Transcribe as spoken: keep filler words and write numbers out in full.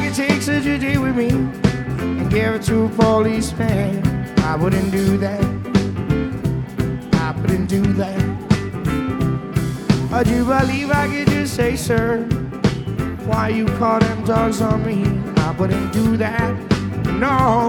you take such a day with me and give it to a policeman? I wouldn't do that. I wouldn't do that. Or do you believe I could just say, sir, why you call them dogs on me? I wouldn't do that. No.